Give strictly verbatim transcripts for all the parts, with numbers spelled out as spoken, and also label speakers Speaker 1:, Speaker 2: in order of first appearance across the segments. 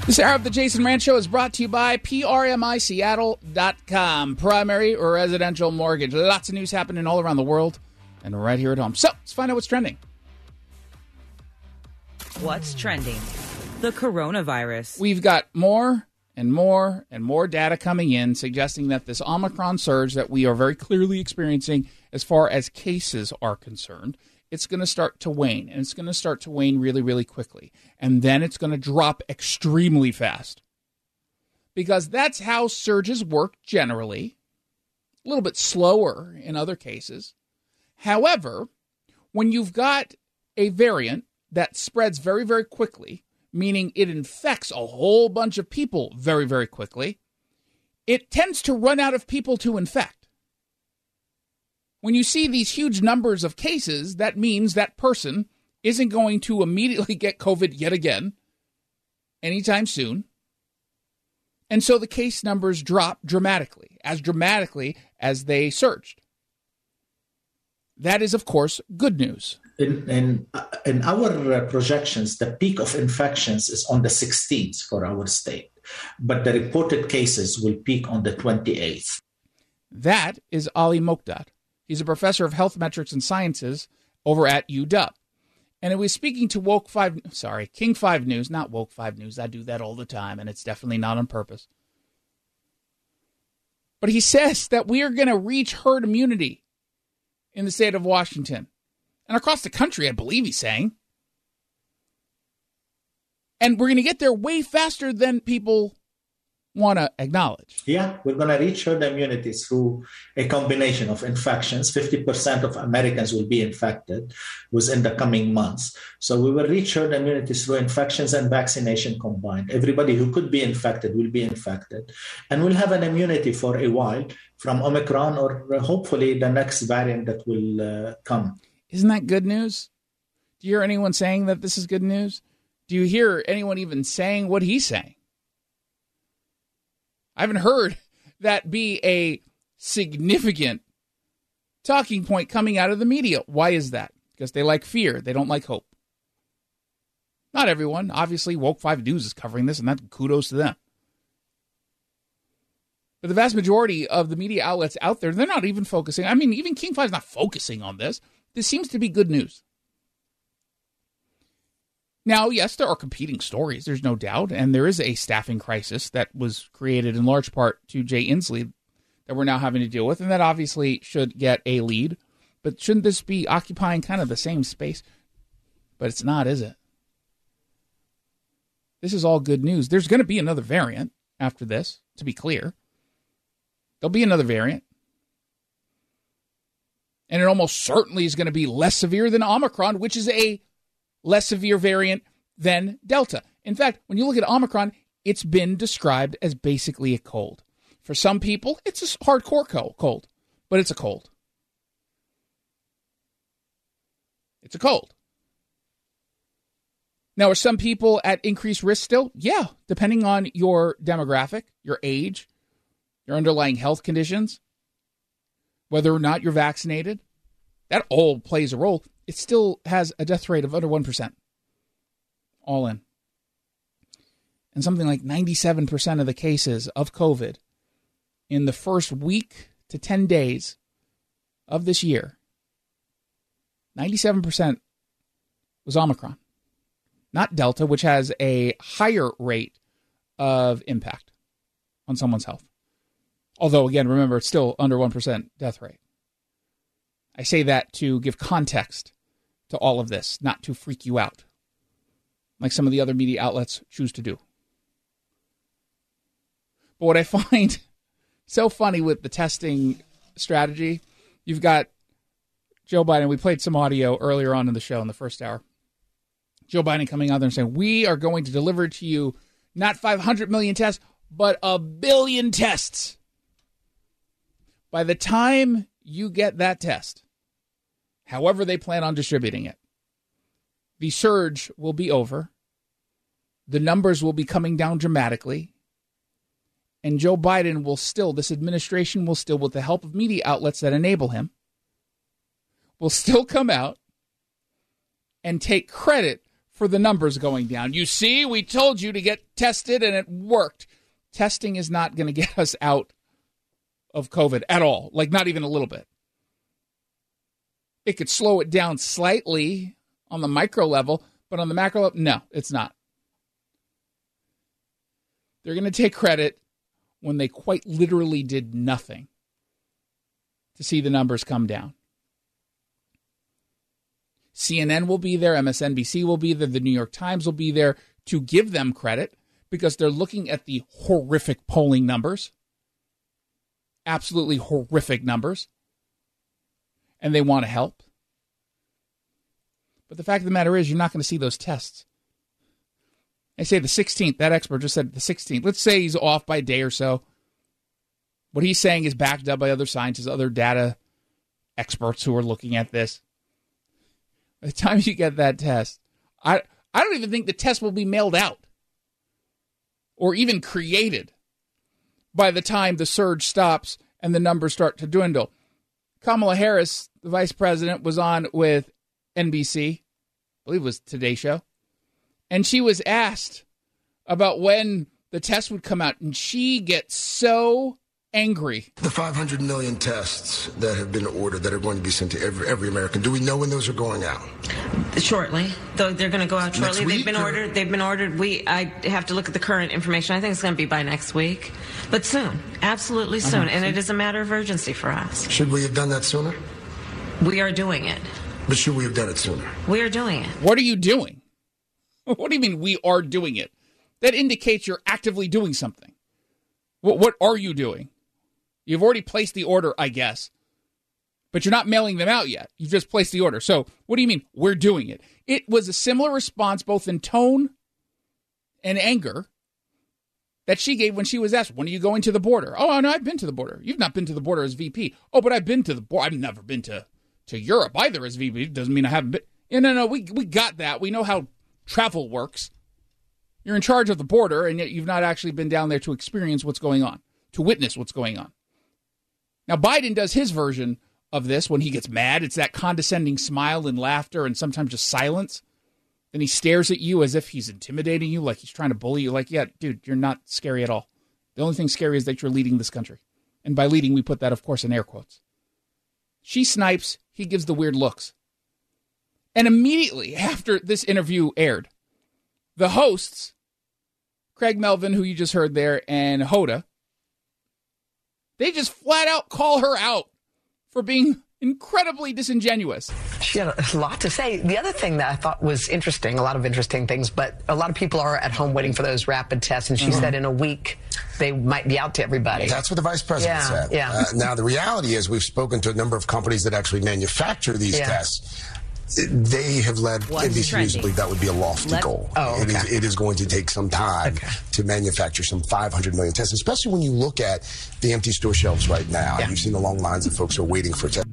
Speaker 1: This hour of the Jason Rand Show is brought to you by P R M I Seattle dot com. Primary or residential mortgage. Lots of news happening all around the world and right here at home. So, let's find out what's trending.
Speaker 2: What's trending? The coronavirus.
Speaker 1: We've got more and more and more data coming in suggesting that this Omicron surge that we are very clearly experiencing as far as cases are concerned, it's going to start to wane, and it's going to start to wane really, really quickly. And then it's going to drop extremely fast. Because that's how surges work generally. A little bit slower in other cases. However, when you've got a variant that spreads very, very quickly, meaning it infects a whole bunch of people very, very quickly, it tends to run out of people to infect. When you see these huge numbers of cases, that means that person isn't going to immediately get COVID yet again anytime soon. And so the case numbers drop dramatically, as dramatically as they surged. That is, of course, good news.
Speaker 3: In, in, in our uh, projections, the peak of infections is on the sixteenth for our state, but the reported cases will peak on the twenty-eighth.
Speaker 1: That is Ali Mokdad. He's a professor of health metrics and sciences over at U W. And it was speaking to Woke five, sorry, King five News, not Woke five News. I do that all the time, and it's definitely not on purpose. But he says that we are going to reach herd immunity in the state of Washington. And across the country, I believe he's saying. And we're going to get there way faster than people want to acknowledge.
Speaker 3: Yeah, we're going to reach herd immunity through a combination of infections. fifty percent of Americans will be infected within the coming months. So we will reach herd immunity through infections and vaccination combined. Everybody who could be infected will be infected. And we'll have an immunity for a while from Omicron or hopefully the next variant that will uh, come.
Speaker 1: Isn't that good news? Do you hear anyone saying that this is good news? Do you hear anyone even saying what he's saying? I haven't heard that be a significant talking point coming out of the media. Why is that? Because they like fear. They don't like hope. Not everyone. Obviously, Woke five News is covering this, and that kudos to them. But the vast majority of the media outlets out there, they're not even focusing. I mean, even King five is not focusing on this. This seems to be good news. Now, yes, there are competing stories, there's no doubt, and there is a staffing crisis that was created in large part to Jay Inslee that we're now having to deal with, and that obviously should get a lead. But shouldn't this be occupying kind of the same space? But it's not, is it? This is all good news. There's going to be another variant after this, to be clear. There'll be another variant. And it almost certainly is going to be less severe than Omicron, which is a less severe variant than Delta. In fact, when you look at Omicron, it's been described as basically a cold. For some people, it's a hardcore cold, but it's a cold. It's a cold. Now, are some people at increased risk still? Yeah, depending on your demographic, your age, your underlying health conditions, whether or not you're vaccinated. That all plays a role. It still has a death rate of under one percent. All in. And something like ninety-seven percent of the cases of COVID in the first week to ten days of this year, ninety-seven percent was Omicron. Not Delta, which has a higher rate of impact on someone's health. Although, again, remember, it's still under one percent death rate. I say that to give context to all of this, not to freak you out, like some of the other media outlets choose to do. But what I find so funny with the testing strategy, you've got Joe Biden. We played some audio earlier on in the show in the first hour. Joe Biden coming out there and saying, we are going to deliver to you not five hundred million tests, but a billion tests. By the time you get that test, however they plan on distributing it, the surge will be over. The numbers will be coming down dramatically. And Joe Biden will still, this administration will still, with the help of media outlets that enable him, will still come out and take credit for the numbers going down. You see, we told you to get tested and it worked. Testing is not going to get us out of COVID at all, like not even a little bit. It could slow it down slightly on the micro level, but on the macro level, no, it's not. They're going to take credit when they quite literally did nothing to see the numbers come down. C N N will be there, M S N B C will be there, the New York Times will be there to give them credit because they're looking at the horrific polling numbers, absolutely horrific numbers, and they want to help. But the fact of the matter is you're not going to see those tests. They say the sixteenth, that expert just said the sixteenth. Let's say he's off by a day or so. What he's saying is backed up by other scientists, other data experts who are looking at this. By the time you get that test, I I don't even think the test will be mailed out or even created by the time the surge stops and the numbers start to dwindle. Kamala Harris, the vice president, was on with N B C, I believe it was Today Show, and she was asked about when the test would come out, and she gets so angry.
Speaker 4: The five hundred million tests that have been ordered that are going to be sent to every every American. Do we know when those are going out?
Speaker 5: Shortly. Though they're going to go out shortly.
Speaker 4: Next
Speaker 5: They've been
Speaker 4: week, or?
Speaker 5: ordered. They've been ordered. We I have to look at the current information. I think it's going to be by next week, but soon, absolutely soon, uh-huh. And it is a matter of urgency for us.
Speaker 4: Should we have done that sooner?
Speaker 5: We are doing it.
Speaker 4: But should we have done it sooner?
Speaker 5: We are doing it.
Speaker 1: What are you doing? What do you mean we are doing it? That indicates you're actively doing something. What what are you doing? You've already placed the order, I guess, but you're not mailing them out yet. You've just placed the order. So what do you mean we're doing it? It was a similar response, both in tone and anger, that she gave when she was asked, when are you going to the border? Oh, no, I've been to the border. You've not been to the border as V P. Oh, but I've been to the border. I've never been to, to Europe either as V P. It doesn't mean I haven't been. Yeah, no, no, we, we got that. We know how travel works. You're in charge of the border, and yet you've not actually been down there to experience what's going on, to witness what's going on. Now, Biden does his version of this when he gets mad. It's that condescending smile and laughter and sometimes just silence. Then he stares at you as if he's intimidating you, like he's trying to bully you. Like, yeah, dude, you're not scary at all. The only thing scary is that you're leading this country. And by leading, we put that, of course, in air quotes. She snipes. He gives the weird looks. And immediately after this interview aired, the hosts, Craig Melvin, who you just heard there, and Hoda, they just flat out call her out for being incredibly disingenuous.
Speaker 6: She had a lot to say. The other thing that I thought was interesting, a lot of interesting things, but a lot of people are at home waiting for those rapid tests, and she mm-hmm. said in a week they might be out to everybody.
Speaker 4: That's what the vice president
Speaker 6: yeah,
Speaker 4: said.
Speaker 6: Yeah.
Speaker 4: Uh, now, the reality is we've spoken to a number of companies that actually manufacture these
Speaker 6: yeah.
Speaker 4: tests. They have led N B C News to believe that would be a lofty
Speaker 6: Let,
Speaker 4: goal.
Speaker 6: Oh, okay.
Speaker 4: It is, it is going to take some time okay. to manufacture some five hundred million tests, especially when you look at the empty store shelves right now. Yeah. You've seen the long lines of folks who are waiting for tests.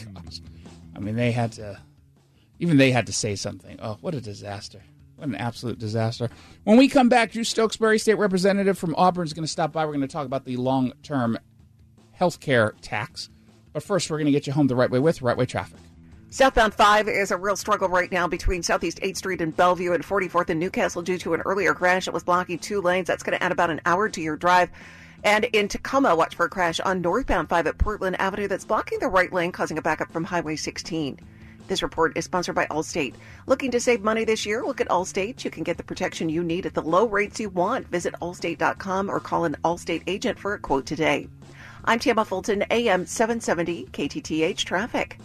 Speaker 1: I mean, they had to, even they had to say something. Oh, what a disaster. What an absolute disaster. When we come back, Drew Stokesbury, state representative from Auburn, is going to stop by. We're going to talk about the long-term health care tax. But first, we're going to get you home the right way with Right Way Traffic.
Speaker 7: Southbound five is a real struggle right now between Southeast eighth Street and Bellevue and forty-fourth and Newcastle due to an earlier crash that was blocking two lanes. That's going to add about an hour to your drive. And in Tacoma, watch for a crash on northbound five at Portland Avenue that's blocking the right lane, causing a backup from Highway sixteen. This report is sponsored by Allstate. Looking to save money this year? Look at Allstate. You can get the protection you need at the low rates you want. Visit allstate dot com or call an Allstate agent for a quote today. I'm Tamma Fulton, A M seven seventy K T T H Traffic.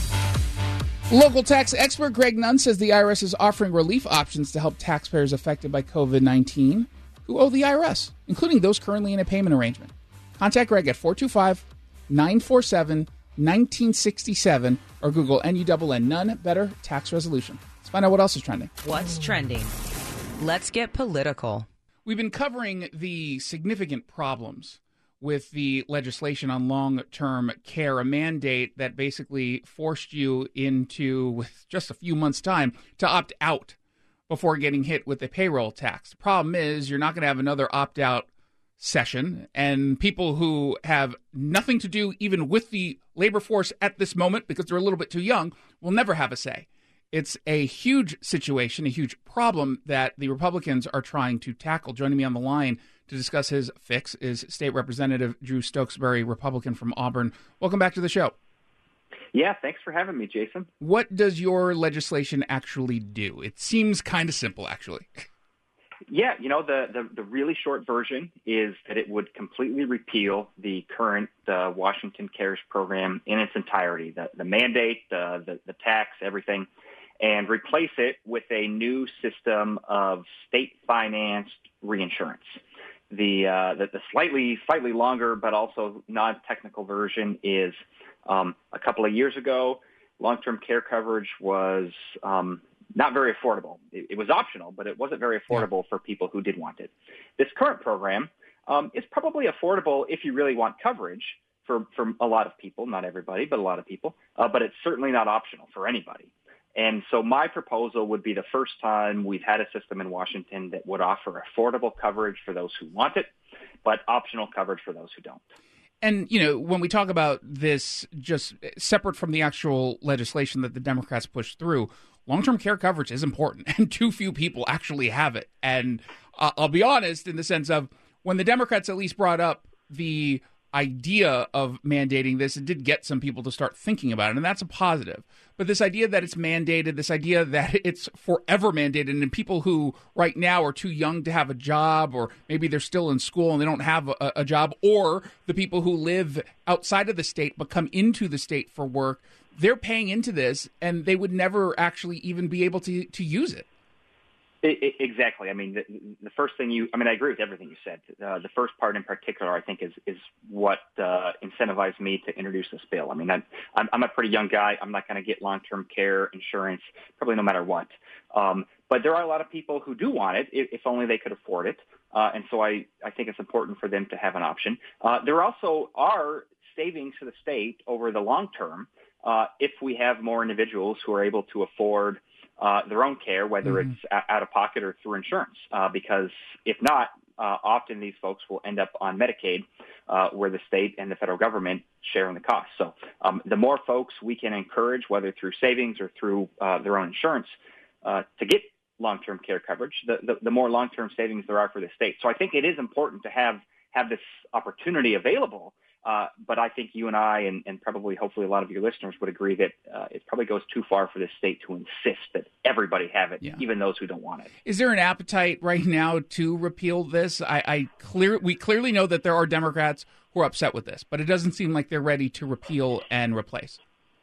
Speaker 1: Local tax expert Greg Nunn says the I R S is offering relief options to help taxpayers affected by covid nineteen who owe the I R S, including those currently in a payment arrangement. Contact Greg at four two five, nine four seven, one nine six seven or Google N U N N Nunn Better Tax Resolution. Let's find out what else is trending.
Speaker 2: What's trending? Let's get political.
Speaker 1: We've been covering the significant problems with the legislation on long-term care, a mandate that basically forced you into, with just a few months' time, to opt out before getting hit with a payroll tax. The problem is you're not going to have another opt-out session, and people who have nothing to do even with the labor force at this moment because they're a little bit too young will never have a say It's a huge situation, a huge problem that the Republicans are trying to tackle. Joining me on the line to discuss his fix is State Representative Drew Stokesbury, Republican from Auburn. Welcome back to the show.
Speaker 8: Yeah, thanks for having me, Jason.
Speaker 1: What does your legislation actually do? It seems kind of simple, actually.
Speaker 8: Yeah, you know, the, the, the really short version is that it would completely repeal the current uh, Washington CARES program in its entirety, the, the mandate, the, the, the tax, everything, and replace it with a new system of state-financed reinsurance. The, uh, the, the slightly slightly longer but also non-technical version is um, a couple of years ago, long-term care coverage was um, not very affordable. It, it was optional, but it wasn't very affordable for people who did want it. This current program um, is probably affordable if you really want coverage for, for a lot of people, not everybody, but a lot of people, uh, but it's certainly not optional for anybody. And so my proposal would be the first time we've had a system in Washington that would offer affordable coverage for those who want it, but optional coverage for those who don't.
Speaker 1: And, you know, when we talk about this just separate from the actual legislation that the Democrats pushed through, long-term care coverage is important, and too few people actually have it. And uh, I'll be honest in the sense of when the Democrats at least brought up the idea of mandating this, it did get some people to start thinking about it, and that's a positive. But this idea that it's mandated, this idea that it's forever mandated, and people who right now are too young to have a job, or maybe they're still in school and they don't have a, a job, or the people who live outside of the state but come into the state for work, they're paying into this, and they would never actually even be able to, to use it.
Speaker 8: It, it, exactly. I mean, the, the first thing you, I mean, I agree with everything you said. Uh, the first part in particular, I think, is is what uh, incentivized me to introduce this bill. I mean, I'm, I'm, I'm a pretty young guy. I'm not going to get long-term care insurance, probably no matter what. Um, but there are a lot of people who do want it, if, if only they could afford it. Uh, and so I, I think it's important for them to have an option. Uh, there also are savings to the state over the long term uh, if we have more individuals who are able to afford Uh, their own care, whether mm-hmm. it's a- out of pocket or through insurance, uh, because if not, uh, often these folks will end up on Medicaid, uh, where the state and the federal government share in the cost. So um, the more folks we can encourage, whether through savings or through uh, their own insurance, uh, to get long-term care coverage, the, the, the more long-term savings there are for the state. So I think it is important to have have this opportunity available. Uh, but I think you and I, and, and probably hopefully a lot of your listeners would agree that uh, it probably goes too far for the state to insist that everybody have it, yeah. even those who don't want it.
Speaker 1: Is there an appetite right now to repeal this? I, I clear we clearly know that there are Democrats who are upset with this, but it doesn't seem like they're ready to repeal and replace.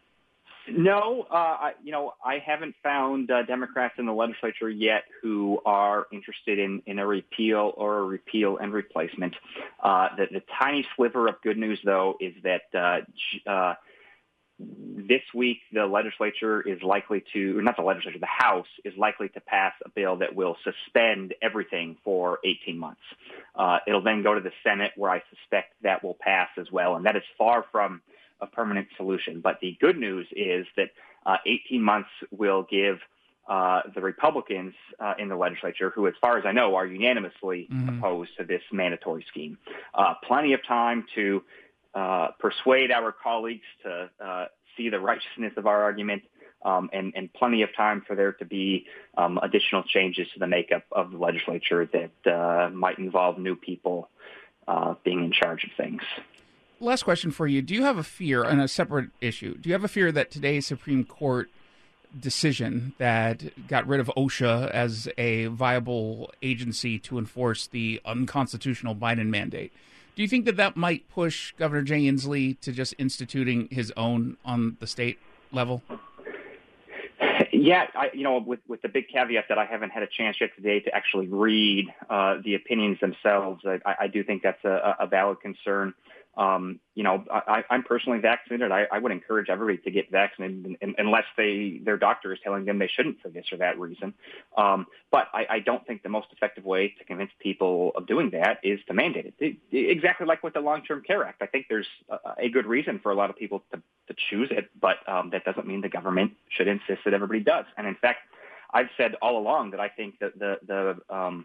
Speaker 8: No, uh, I, you know, I haven't found uh, Democrats in the legislature yet who are interested in, in a repeal or a repeal and replacement. Uh, the, the tiny sliver of good news, though, is that uh, uh, this week the legislature is likely to, or not the legislature, the House is likely to pass a bill that will suspend everything for eighteen months. Uh, it'll then go to the Senate, where I suspect that will pass as well, and that is far from a permanent solution. But the good news is that uh, eighteen months will give uh, the Republicans uh, in the legislature, who, as far as I know, are unanimously mm-hmm. opposed to this mandatory scheme, uh, plenty of time to uh, persuade our colleagues to uh, see the righteousness of our argument, um, and, and plenty of time for there to be um, additional changes to the makeup of the legislature that uh, might involve new people uh, being in charge of things.
Speaker 1: Last question for you. Do you have a fear, on a separate issue, do you have a fear that today's Supreme Court decision that got rid of OSHA as a viable agency to enforce the unconstitutional Biden mandate, do you think that that might push Governor Jay Inslee to just instituting his own on the state level?
Speaker 8: Yeah, I, you know, with, with the big caveat that I haven't had a chance yet today to actually read uh, the opinions themselves, I, I do think that's a, a valid concern. Um, you know, I, I'm personally vaccinated. I, I would encourage everybody to get vaccinated unless they their doctor is telling them they shouldn't for this or that reason. Um, but I, I don't think the most effective way to convince people of doing that is to mandate it. it exactly like with the Long-Term Care Act. I think there's a, a good reason for a lot of people to, to choose it, but um, that doesn't mean the government should insist that everybody does. And in fact, I've said all along that I think that the the um,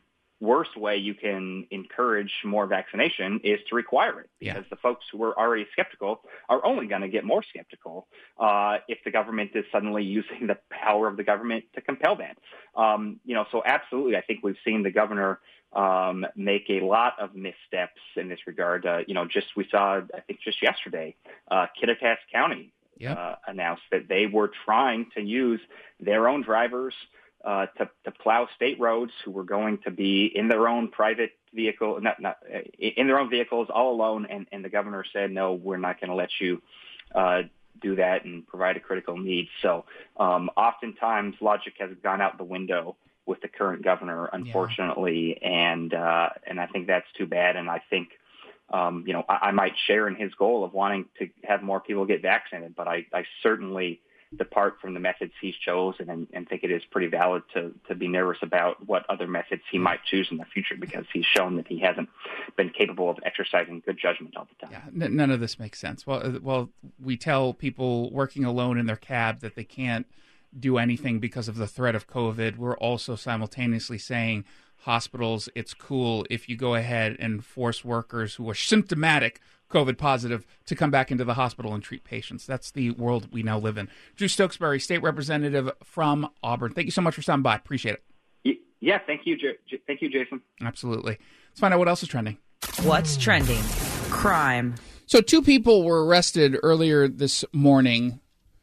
Speaker 8: worst way you can encourage more vaccination is to require it, because
Speaker 1: yeah.
Speaker 8: the folks who are already skeptical are only going to get more skeptical uh, if the government is suddenly using the power of the government to compel that. Um, you know, so absolutely, I think we've seen the governor um, make a lot of missteps in this regard. Uh, you know, just we saw, I think just yesterday, uh, Kittitas County
Speaker 1: yep.
Speaker 8: uh, announced that they were trying to use their own drivers Uh, to, to plow state roads, who were going to be in their own private vehicle, not, not uh, in their own vehicles, all alone. And, and the governor said, no, we're not going to let you uh, do that and provide a critical need. So um, oftentimes logic has gone out the window with the current governor, unfortunately. Yeah. And, uh, and I think that's too bad. And I think, um, you know, I, I might share in his goal of wanting to have more people get vaccinated, but I, I certainly depart from the methods he's chosen, and, and think it is pretty valid to, to be nervous about what other methods he might choose in the future, because he's shown that he hasn't been capable of exercising good judgment all the time.
Speaker 1: Yeah, n- none of this makes sense. Well, uh, well, we tell people working alone in their cab that they can't do anything because of the threat of COVID. We're also simultaneously saying hospitals, it's cool if you go ahead and force workers who are symptomatic COVID positive to come back into the hospital and treat patients. That's the world we now live in. Drew Stokesbury, state representative from Auburn. Thank you so much for stopping by. Appreciate
Speaker 8: it. Yeah, thank you. J- thank you, Jason.
Speaker 1: Absolutely. Let's find out what else is trending.
Speaker 2: What's trending? Crime.
Speaker 1: So two people were arrested earlier this morning,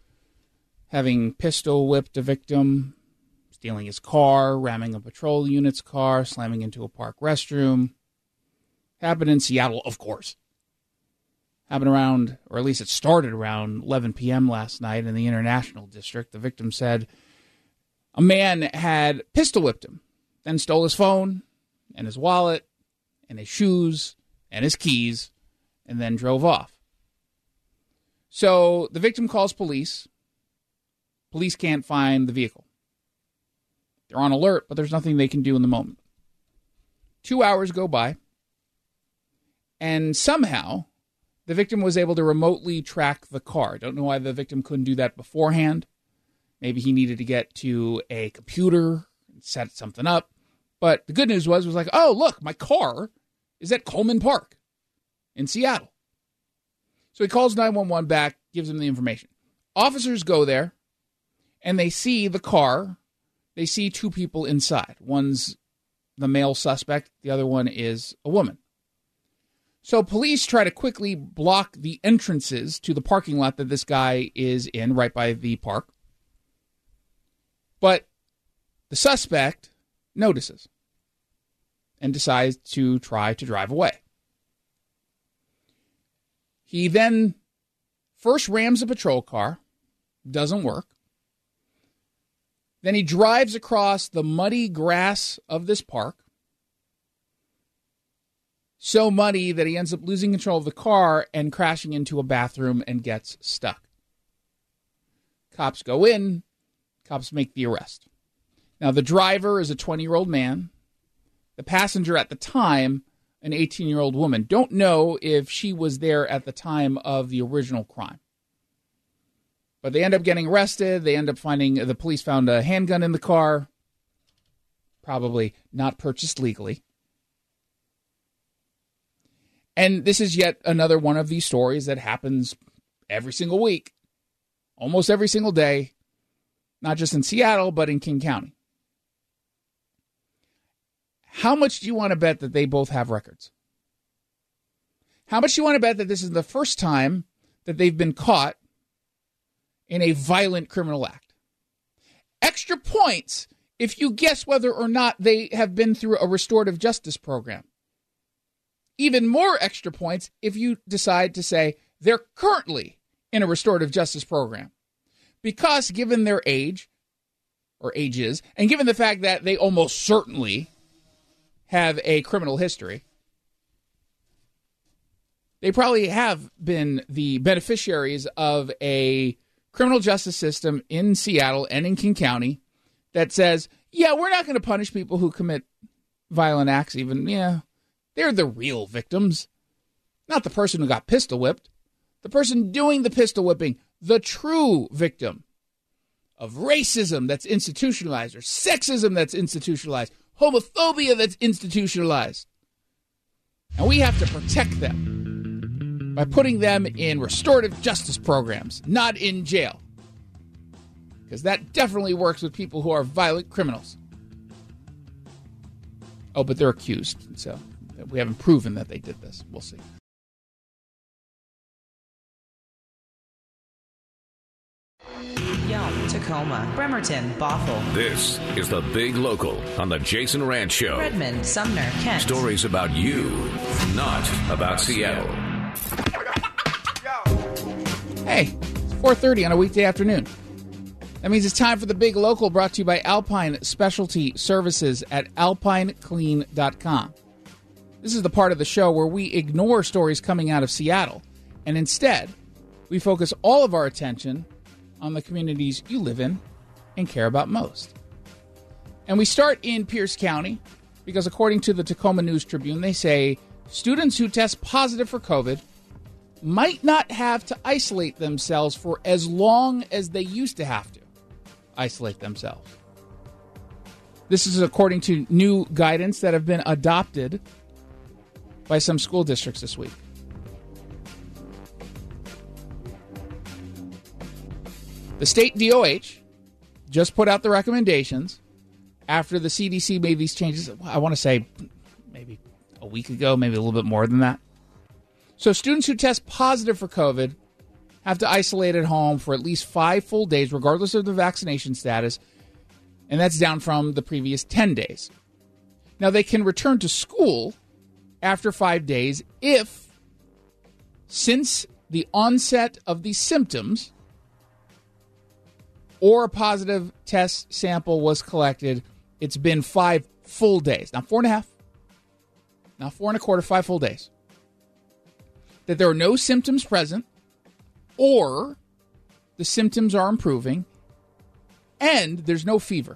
Speaker 1: having pistol whipped a victim, stealing his car, ramming a patrol unit's car, slamming into a park restroom. Happened in Seattle, of course. Happened around, or at least it started around eleven p.m. last night in the International District. The victim said a man had pistol whipped him, then stole his phone and his wallet and his shoes and his keys, and then drove off. So the victim calls police. Police can't find the vehicle. They're on alert, but there's nothing they can do in the moment. Two hours go by, and somehow the victim was able to remotely track the car. Don't know why the victim couldn't do that beforehand. Maybe he needed to get to a computer and set something up. But the good news was, was like, oh, look, my car is at Coleman Park in Seattle. So he calls nine one one back, gives them the information. Officers go there, and they see the car. They see two people inside. One's the male suspect. The other one is a woman. So police try to quickly block the entrances to the parking lot that this guy is in, right by the park. But the suspect notices and decides to try to drive away. He then first rams a patrol car, doesn't work. Then he drives across the muddy grass of this park, so muddy that he ends up losing control of the car and crashing into a bathroom and gets stuck. Cops go in. Cops make the arrest. Now, the driver is a twenty-year-old man. The passenger at the time, an eighteen-year-old woman. Don't know if she was there at the time of the original crime. But they end up getting arrested. They end up finding, the police found a handgun in the car. Probably not purchased legally. And this is yet another one of these stories that happens every single week, almost every single day, not just in Seattle, but in King County. How much do you want to bet that they both have records? How much do you want to bet that this is the first time that they've been caught in a violent criminal act? Extra points if you guess whether or not they have been through a restorative justice program. Even more extra points if you decide to say they're currently in a restorative justice program. Because given their age, or ages, and given the fact that they almost certainly have a criminal history, they probably have been the beneficiaries of a criminal justice system in Seattle and in King County that says, yeah, we're not going to punish people who commit violent acts even, yeah. They're the real victims, not the person who got pistol whipped. The person doing the pistol whipping, the true victim of racism that's institutionalized or sexism that's institutionalized, homophobia that's institutionalized. And we have to protect them by putting them in restorative justice programs, not in jail. Because that definitely works with people who are violent criminals. Oh, but they're accused, so we haven't proven that they did this. We'll see.
Speaker 2: Yelm, Tacoma, Bremerton, Bothell.
Speaker 9: This is the Big Local on the Jason Ranch Show.
Speaker 2: Redmond, Sumner, Kent.
Speaker 9: Stories about you, not about Seattle.
Speaker 1: Hey, it's four thirty on a weekday afternoon. That means it's time for the Big Local, brought to you by Alpine Specialty Services at alpine clean dot com. This is the part of the show where we ignore stories coming out of Seattle, and instead, we focus all of our attention on the communities you live in and care about most. And we start in Pierce County because according to the Tacoma News Tribune, they say students who test positive for COVID might not have to isolate themselves for as long as they used to have to isolate themselves. This is according to new guidance that have been adopted by some school districts this week. The state D O H just put out the recommendations after the C D C made these changes, I want to say maybe a week ago, maybe a little bit more than that. So students who test positive for COVID have to isolate at home for at least five full days, regardless of their vaccination status, and that's down from the previous ten days. Now, they can return to school after five days if, since the onset of the symptoms, or a positive test sample was collected, it's been five full days. Not four and a half, not four and a quarter, five full days. That there are no symptoms present, or the symptoms are improving, and there's no fever.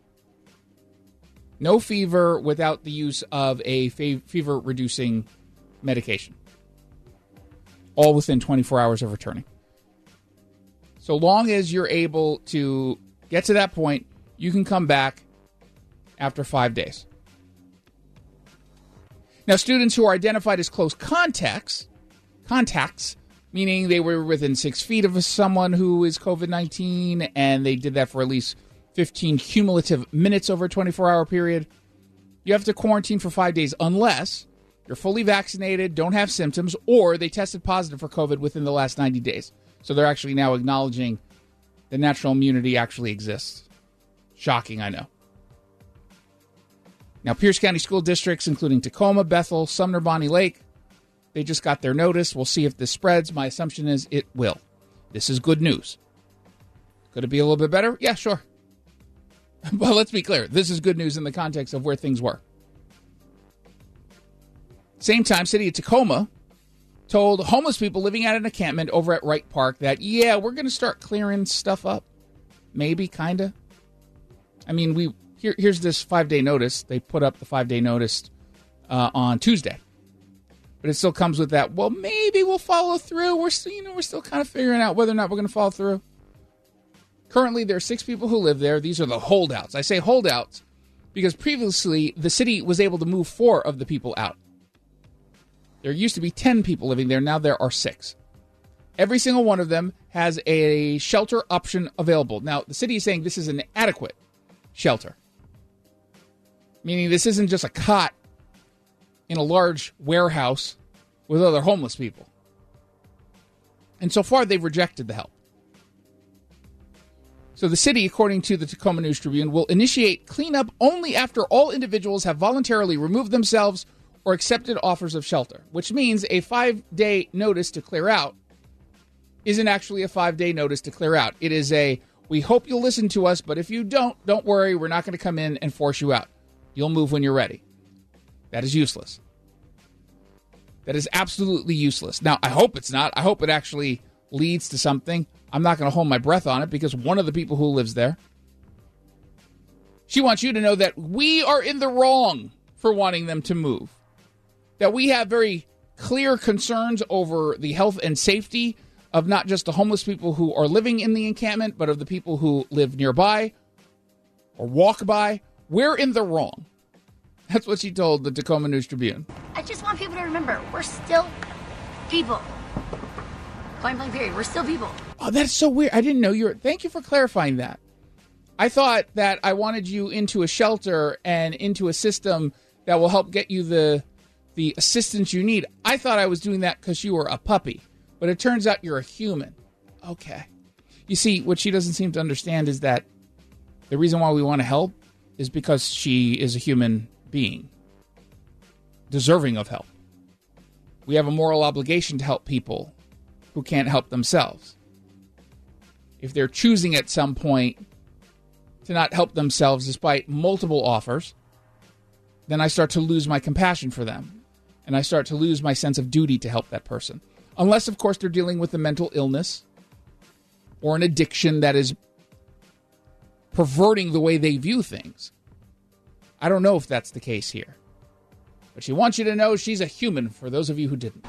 Speaker 1: No fever without the use of a fe- fever-reducing medication. All within twenty-four hours of returning. So long as you're able to get to that point, you can come back after five days. Now, students who are identified as close contacts, contacts, meaning they were within six feet of someone who is COVID nineteen, and they did that for at least fifteen cumulative minutes over a twenty-four hour period, you have to quarantine for five days unless you're fully vaccinated, don't have symptoms, or they tested positive for COVID within the last ninety days. So they're actually now acknowledging that natural immunity actually exists. Shocking, I know. Now, Pierce County school districts, including Tacoma, Bethel, Sumner, Bonnie Lake, they just got their notice. We'll see if this spreads. My assumption is it will. This is good news. Could it be a little bit better? Yeah, sure. But let's be clear. This is good news in the context of where things were. Same time, City of Tacoma told homeless people living at an encampment over at Wright Park that, yeah, we're going to start clearing stuff up. Maybe, kind of. I mean, we here, here's this five-day notice. They put up the five-day notice uh, on Tuesday. But it still comes with that, well, maybe we'll follow through. We're still, you know, we're still kind of figuring out whether or not we're going to follow through. Currently, there are six people who live there. These are the holdouts. I say holdouts because previously the city was able to move four of the people out. There used to be ten people living there. Now there are six. Every single one of them has a shelter option available. Now, the city is saying this is an adequate shelter. Meaning this isn't just a cot in a large warehouse with other homeless people. And so far, they've rejected the help. So the city, according to the Tacoma News Tribune, will initiate cleanup only after all individuals have voluntarily removed themselves or accepted offers of shelter, which means a five-day notice to clear out isn't actually a five-day notice to clear out. It is a, we hope you'll listen to us, but if you don't, don't worry, we're not going to come in and force you out. You'll move when you're ready. That is useless. That is absolutely useless. Now, I hope it's not. I hope it actually leads to something. I'm not going to hold my breath on it because one of the people who lives there, she wants you to know that we are in the wrong for wanting them to move. That we have very clear concerns over the health and safety of not just the homeless people who are living in the encampment, but of the people who live nearby or walk by. We're in the wrong That's what she told the Tacoma News Tribune.
Speaker 10: I just want people to remember, we're still people. Point blank period. We're still people.
Speaker 1: Oh, that's so weird. I didn't know you were... Thank you for clarifying that. I thought that I wanted you into a shelter and into a system that will help get you the the assistance you need. I thought I was doing that because you were a puppy, but it turns out you're a human. Okay. You see, what she doesn't seem to understand is that the reason why we want to help is because she is a human being, deserving of help. We have a moral obligation to help people who can't help themselves. If they're choosing at some point to not help themselves despite multiple offers, then I start to lose my compassion for them. And I start to lose my sense of duty to help that person. Unless, of course, they're dealing with a mental illness or an addiction that is perverting the way they view things. I don't know if that's the case here. But she wants you to know she's a human, for those of you who didn't.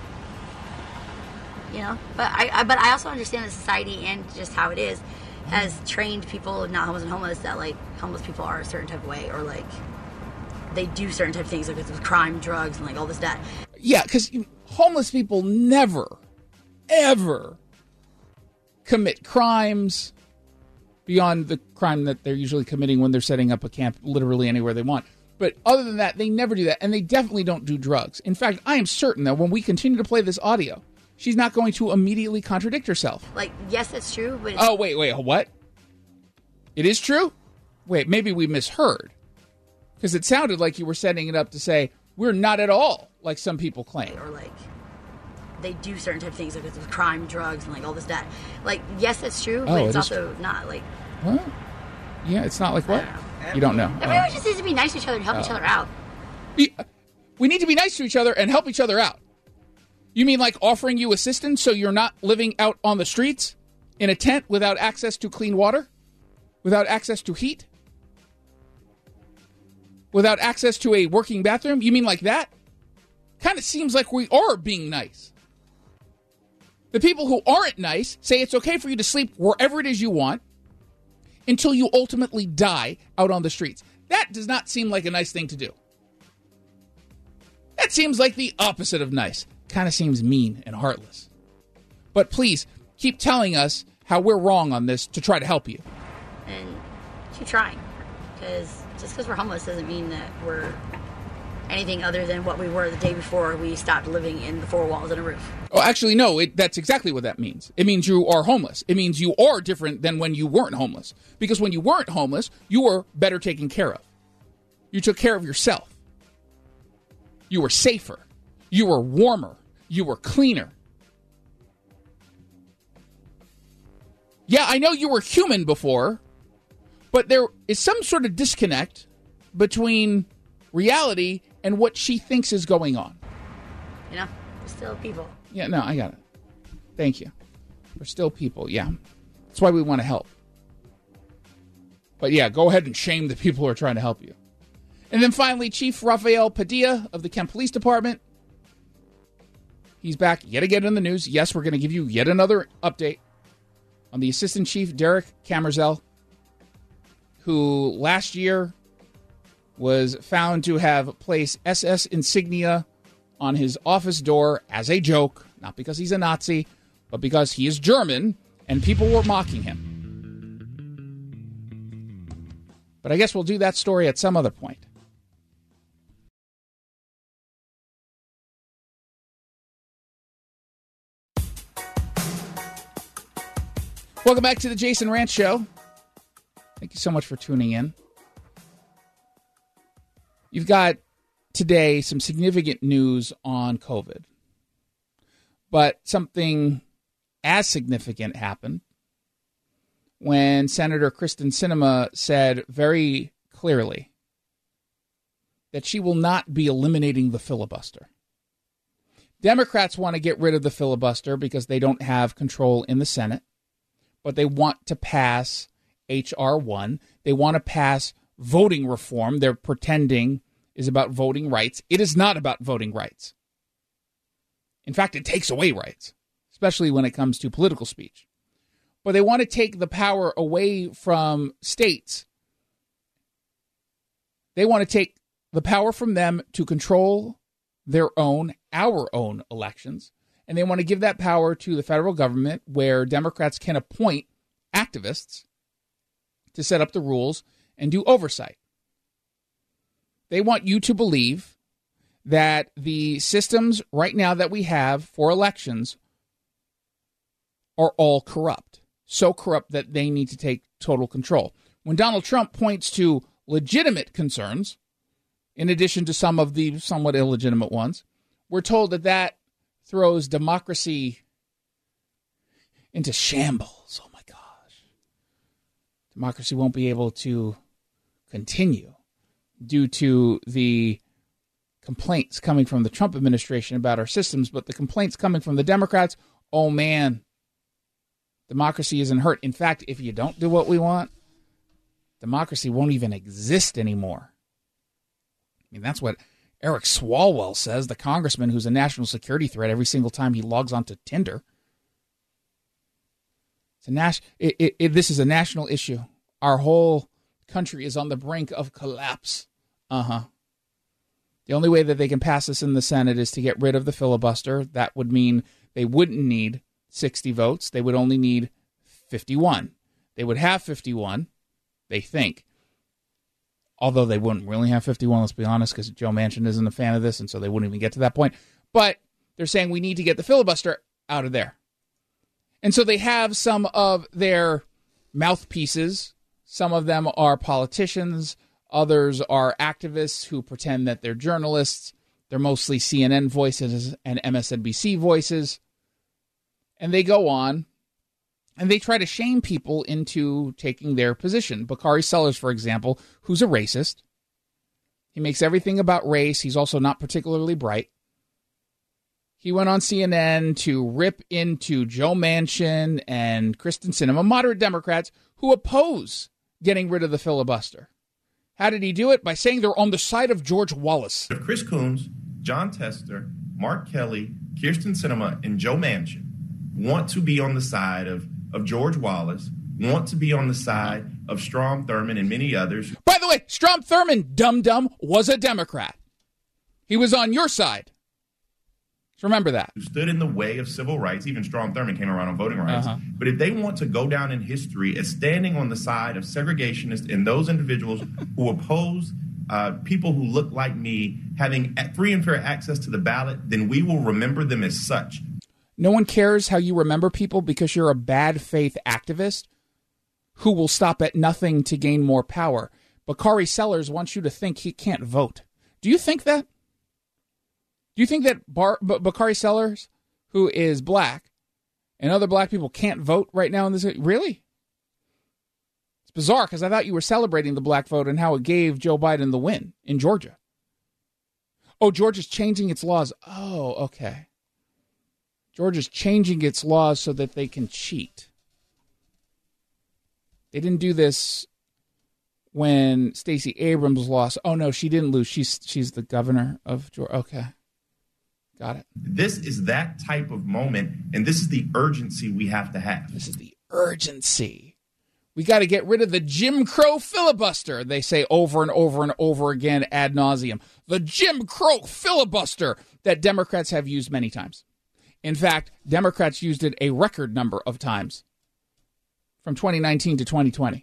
Speaker 10: You know, but I, I but I also understand that society and just how it is has trained people, not homeless and homeless, that like homeless people are a certain type of way, or like they do certain type of things, like with crime, drugs, and like all this that.
Speaker 1: Yeah, because homeless people never, ever commit crimes beyond the crime that they're usually committing when they're setting up a camp literally anywhere they want. But other than that, they never do that, and they definitely don't do drugs. In fact, I am certain that when we continue to play this audio, she's not going to immediately contradict herself.
Speaker 10: Like, yes, that's true, but... It's-
Speaker 1: oh, wait, wait, what? It is true? Wait, maybe we misheard. Because it sounded like you were setting it up to say, we're not at all like some people claim.
Speaker 10: Or like, they do certain type of things, like with crime, drugs, and like all this that. Like, yes, that's true, but
Speaker 1: oh,
Speaker 10: it's
Speaker 1: it
Speaker 10: also not like...
Speaker 1: What? Yeah, it's not like what? Don't you don't know.
Speaker 10: Everyone oh. just needs to be nice to each other and help oh. each other out.
Speaker 1: We need to be nice to each other and help each other out. You mean like offering you assistance so you're not living out on the streets in a tent without access to clean water? Without access to heat? Without access to a working bathroom? You mean like that? Kind of seems like we are being nice. The people who aren't nice say it's okay for you to sleep wherever it is you want until you ultimately die out on the streets. That does not seem like a nice thing to do. That seems like the opposite of nice. Kind of seems mean and heartless. But please, keep telling us how we're wrong on this to try to help you.
Speaker 10: And keep trying. Because just because we're homeless doesn't mean that we're anything other than what we were the day before we stopped living in the four walls and a roof.
Speaker 1: Oh, actually, no, it, that's exactly what that means. It means you are homeless. It means you are different than when you weren't homeless. Because when you weren't homeless, you were better taken care of. You took care of yourself. You were safer. You were warmer. You were cleaner. Yeah, I know you were human before, but there is some sort of disconnect between reality and what she thinks is going on.
Speaker 10: You know, we're still people.
Speaker 1: Yeah, no, I got it. Thank you. We're still people, yeah. That's why we want to help. But yeah, go ahead and shame the people who are trying to help you. And then finally, Chief Rafael Padilla of the Kent Police Department. He's back yet again in the news. Yes, we're going to give you yet another update on the Assistant Chief, Derek Camerzel, who last year was found to have placed S S insignia on his office door as a joke, not because he's a Nazi, but because he is German, and people were mocking him. But I guess we'll do that story at some other point. Welcome back to the Jason Ranch Show. Thank you so much for tuning in. You've got today some significant news on COVID. But something as significant happened when Senator Kristen Sinema said very clearly that she will not be eliminating the filibuster. Democrats want to get rid of the filibuster because they don't have control in the Senate, but they want to pass H R one. They want to pass voting reform. They're pretending is about voting rights. It is not about voting rights. In fact, it takes away rights, especially when it comes to political speech. But they want to take the power away from states. They want to take the power from them to control their own, our own elections. And they want to give that power to the federal government, where Democrats can appoint activists to set up the rules and do oversight. They want you to believe that the systems right now that we have for elections are all corrupt. So corrupt that they need to take total control. When Donald Trump points to legitimate concerns, in addition to some of the somewhat illegitimate ones, we're told that that throws democracy into shambles. Oh my gosh. Democracy won't be able to continue due to the complaints coming from the Trump administration about our systems, but the complaints coming from the Democrats, oh man, democracy isn't hurt. In fact, if you don't do what we want, democracy won't even exist anymore. I mean, that's what Eric Swalwell says, the congressman who's a national security threat every single time he logs onto Tinder. It's a nas- it, it, it, this is a national issue. Our whole country is on the brink of collapse. Uh-huh. The only way that they can pass this in the Senate is to get rid of the filibuster. That would mean they wouldn't need sixty votes. They would only need fifty-one. They would have fifty-one, they think. Although they wouldn't really have fifty-one, let's be honest, because Joe Manchin isn't a fan of this, and so they wouldn't even get to that point. But they're saying we need to get the filibuster out of there. And so they have some of their mouthpieces. Some of them are politicians. Others are activists who pretend that they're journalists. They're mostly C N N voices and M S N B C voices. And they go on, and they try to shame people into taking their position. Bakari Sellers, for example, who's a racist. He makes everything about race. He's also not particularly bright. He went on C N N to rip into Joe Manchin and Kristen Sinema, moderate Democrats, who oppose getting rid of the filibuster. How did he do it? By saying they're on the side of George Wallace.
Speaker 11: If Chris Coons, John Tester, Mark Kelly, Kirsten Sinema, and Joe Manchin want to be on the side of, of George Wallace, want to be on the side of Strom Thurmond and many others.
Speaker 1: By the way, Strom Thurmond, dum-dum, was a Democrat. He was on your side. So remember that.
Speaker 11: Who stood in the way of civil rights. Even Strom Thurmond came around on voting rights. Uh-huh. But if they want to go down in history as standing on the side of segregationists and those individuals who oppose uh, people who look like me having free and fair access to the ballot, then we will remember them as such.
Speaker 1: No one cares how you remember people because you're a bad faith activist who will stop at nothing to gain more power. Bakari Sellers wants you to think he can't vote. Do you think that? Do you think that Bar- B- Bakari Sellers, who is black, and other black people can't vote right now in this? Really? It's bizarre because I thought you were celebrating the black vote and how it gave Joe Biden the win in Georgia. Oh, Georgia's changing its laws. Oh, okay. Georgia's changing its laws so that they can cheat. They didn't do this when Stacey Abrams lost. Oh, no, she didn't lose. She's she's the governor of Georgia. Okay. Got it.
Speaker 11: This is that type of moment, and this is the urgency we have to have.
Speaker 1: This is the urgency. We got to get rid of the Jim Crow filibuster, they say over and over and over again ad nauseum. The Jim Crow filibuster that Democrats have used many times. In fact, Democrats used it a record number of times from twenty nineteen to twenty twenty.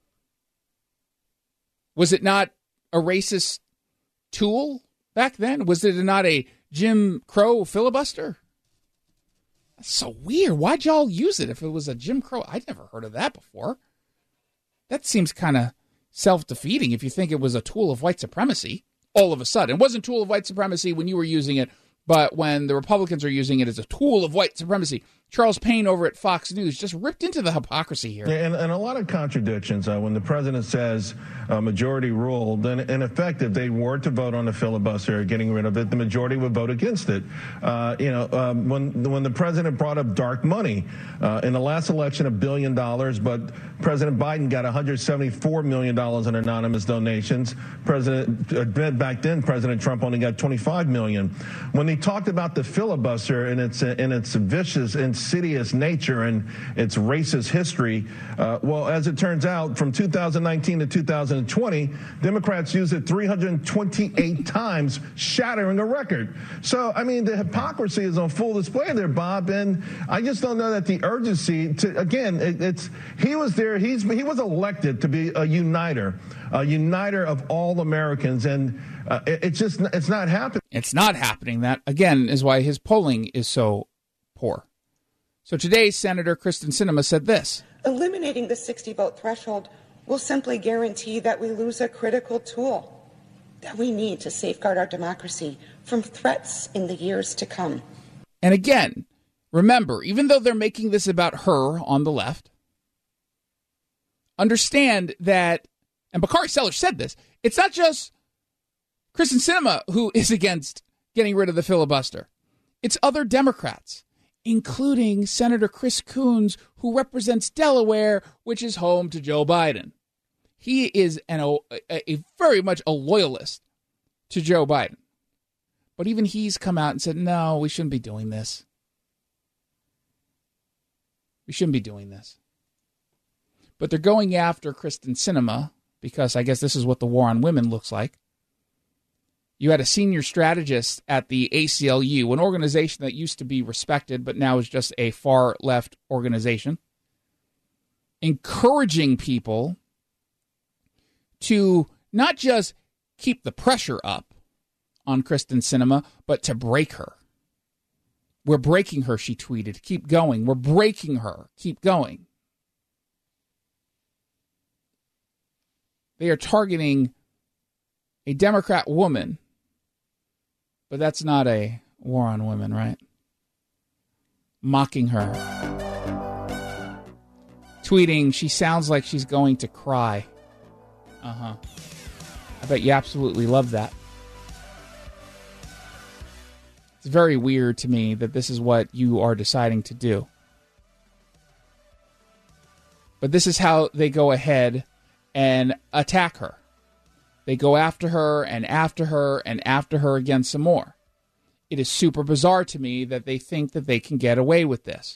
Speaker 1: Was it not a racist tool back then? Was it not a Jim Crow filibuster? That's so weird. Why'd y'all use it if it was a Jim Crow? I'd never heard of that before. That seems kind of self-defeating if you think it was a tool of white supremacy all of a sudden. It wasn't a tool of white supremacy when you were using it, but when the Republicans are using it as a tool of white supremacy, Charles Payne over at Fox News just ripped into the hypocrisy here.
Speaker 12: And, and a lot of contradictions. Uh, when the president says uh, majority rule, then in effect, if they were to vote on the filibuster, getting rid of it, the majority would vote against it. Uh, you know, um, when when the president brought up dark money uh, in the last election, a billion dollars, but President Biden got one hundred seventy-four million dollars in anonymous donations. President uh, back then, President Trump only got twenty-five million dollars. When he talked about the filibuster and its uh, and its vicious and insidious nature and its racist history. Uh, well, as it turns out, from two thousand nineteen to two thousand twenty, Democrats used it three hundred twenty-eight times, shattering a record. So, I mean, the hypocrisy is on full display there, Bob, and I just don't know that the urgency to, again, it, it's, he was there, he's, he was elected to be a uniter, a uniter of all Americans, and uh, it, it's just, it's not happening.
Speaker 1: It's not happening. That, again, is why his polling is so poor. So today, Senator Kristen Sinema said this.
Speaker 13: Eliminating the sixty vote threshold will simply guarantee that we lose a critical tool that we need to safeguard our democracy from threats in the years to come.
Speaker 1: And again, remember, even though they're making this about her on the left, understand that, and Bakari Sellers said this, it's not just Kristen Sinema who is against getting rid of the filibuster. It's other Democrats, including Senator Chris Coons, who represents Delaware, which is home to Joe Biden. He is an, a, a very much a loyalist to Joe Biden. But even he's come out and said, no, we shouldn't be doing this. We shouldn't be doing this. But they're going after Kristen Sinema because I guess this is what the war on women looks like. You had a senior strategist at the A C L U, an organization that used to be respected, but now is just a far-left organization, encouraging people to not just keep the pressure up on Kristen Sinema, but to break her. We're breaking her, she tweeted. Keep going. We're breaking her. Keep going. They are targeting a Democrat woman, but that's not a war on women, right? Mocking her. Tweeting, she sounds like she's going to cry. Uh-huh. I bet you absolutely love that. It's very weird to me that this is what you are deciding to do. But this is how they go ahead and attack her. They go after her and after her and after her again some more. It is super bizarre to me that they think that they can get away with this.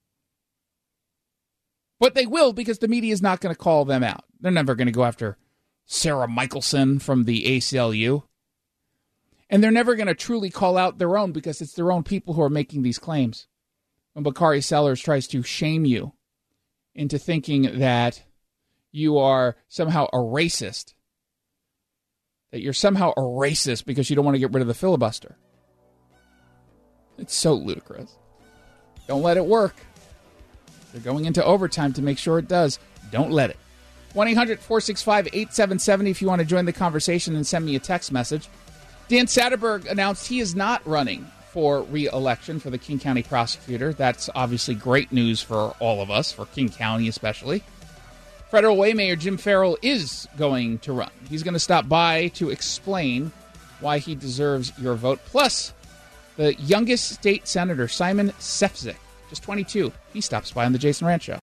Speaker 1: But they will, because the media is not going to call them out. They're never going to go after Sarah Michelson from the A C L U. And they're never going to truly call out their own, because it's their own people who are making these claims. When Bakari Sellers tries to shame you into thinking that you are somehow a racist, that you're somehow a racist because you don't want to get rid of the filibuster. It's so ludicrous. Don't let it work. They're going into overtime to make sure it does. Don't let it. one eight hundred four six five eight seven seven zero if you want to join the conversation and send me a text message. Dan Satterberg announced he is not running for re-election for the King County prosecutor. That's obviously great news for all of us, for King County especially. Federal Way Mayor Jim Farrell is going to run. He's going to stop by to explain why he deserves your vote. Plus, the youngest state senator, Simon Sefzik, just twenty-two, he stops by on the Jason Rantz Show.